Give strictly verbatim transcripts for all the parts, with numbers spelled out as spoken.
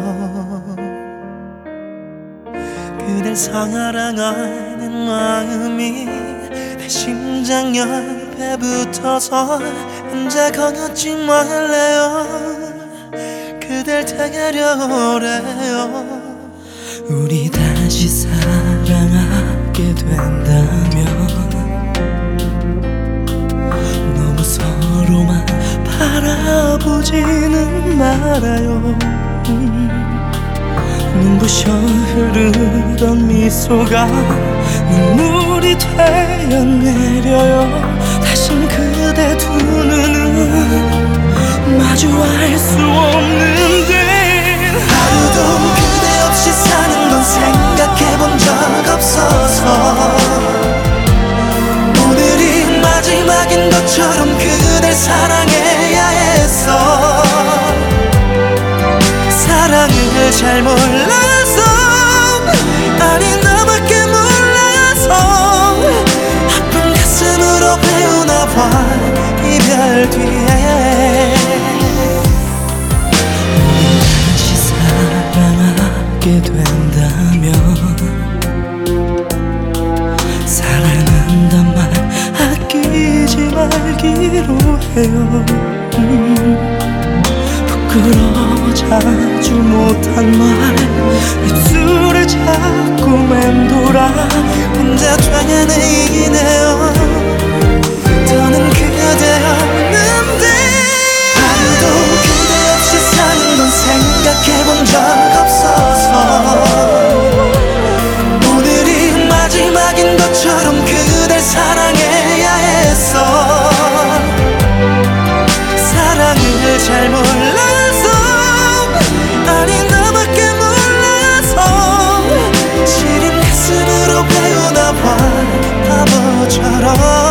그댈 사랑하는 마음이 내 심장 옆에 붙어서 혼자 거렸지 말래요. 그댈 데려오래요. 우리 다시 사랑하게 된다면 너무 서로만 바라보지는 말아요. 음, 눈부셔 흐르던 미소가 눈물이 되어 내려요. 다신 그대 두 눈은 마주할 수 없는데 하루도 그대 없이 사는 건 생각해본 적 없어서 오늘이 마지막인 것처럼 그댈 사랑해야 했어. 사랑을 잘 몰라서 아니 나밖에 몰라서 아픈 가슴으로 배우나 봐 이별 뒤에. 사랑하게 된다면 사랑한단 말 아끼지 말기로 해요. 음, 부끄러워 자주 못한 말 입술을 자꾸 맴돌아 혼자 되뇌이네요. 더는 그대 없는데 하루도 그대 없이 사는 건 생각해본 적 없어서 오늘이 마지막인 것처럼 그댈 사랑해야 했어. 사랑을 잘 몰라서 아니 나밖에 몰라서 시린 가슴으로 배우나 봐 바보처럼.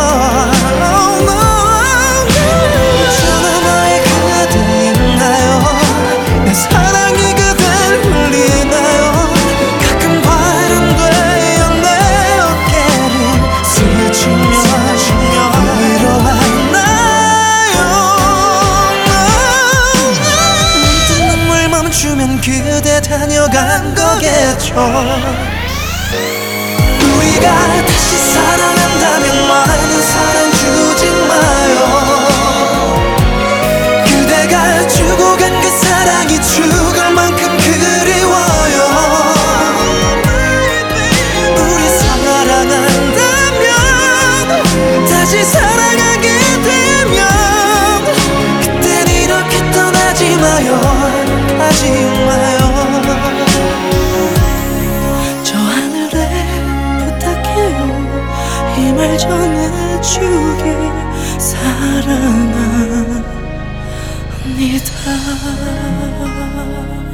그대 다녀간 거겠죠. 우리가 다시 사랑한다면 많은 사랑 주지 마요. 그대가 주고 간 그 사랑이 죽을 만큼 그리워요. 우리 사랑한다면 다시 사랑하게 되면 그땐 이렇게 떠나지 마요. 하지 마요. 저 하늘에 부탁해요. 이 말 전해주길 사랑합니다.